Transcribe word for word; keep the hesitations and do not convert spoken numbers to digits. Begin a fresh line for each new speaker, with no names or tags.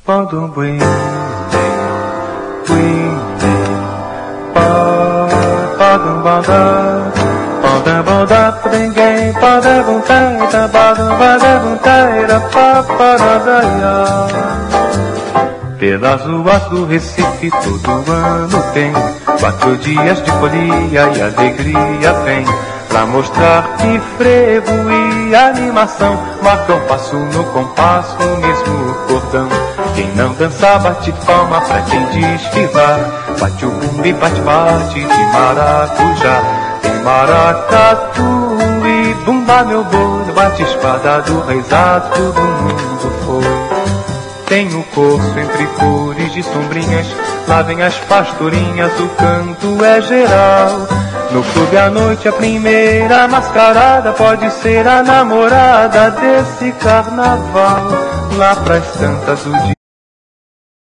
Pardon, bem, bem, pardon, banda, pardon, banda, ninguém pode vontade, pardon, pode vontade, paparadaia. Pelas ruas do Recife todo ano tem quatro dias de folia e alegria vem pra mostrar que frevo e animação marcam passo no compasso, no mesmo cordão. Quem não dança bate palma pra quem desfilar, bate o bumbo e bate bate de maracujá. Tem maracatu e bumba meu boi, bate espada do reizado, todo mundo foi. Tem o corso entre cores de sombrinhas, lá vem as pastorinhas, o canto é geral. No clube à noite a primeira mascarada pode ser a namorada desse carnaval. Lá pras tantas o